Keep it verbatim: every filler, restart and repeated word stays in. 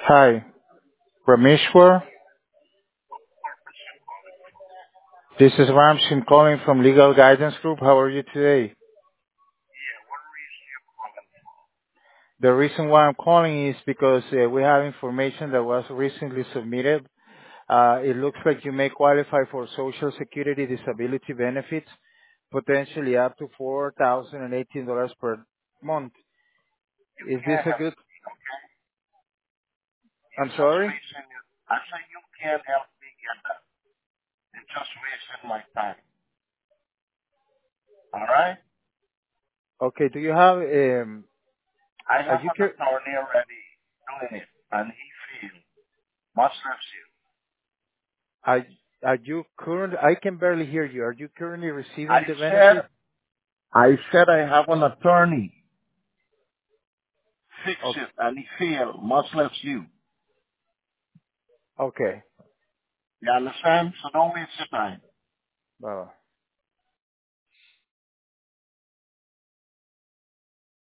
Hi, Rameshwar. This is Ramshin calling from Legal Guidance Group. How are you today? The reason why I'm calling is because uh, we have information that was recently submitted. Uh, it looks like you may qualify for Social Security disability benefits, potentially up to four thousand eighteen dollars per month. You Is this can't a help good? me, okay? You I'm just sorry? wasting your, I say you can't help me get that. You're just wasting my time. All right? Okay, do you have, um, I are have you, an cur- attorney already doing it, and he feels much less you. are, are you current, I can barely hear you. Are you currently I receiving the said, benefit? I said I have an attorney. Fix Okay. it, and he feel much less you. Okay. You understand? So don't waste your time. Bye.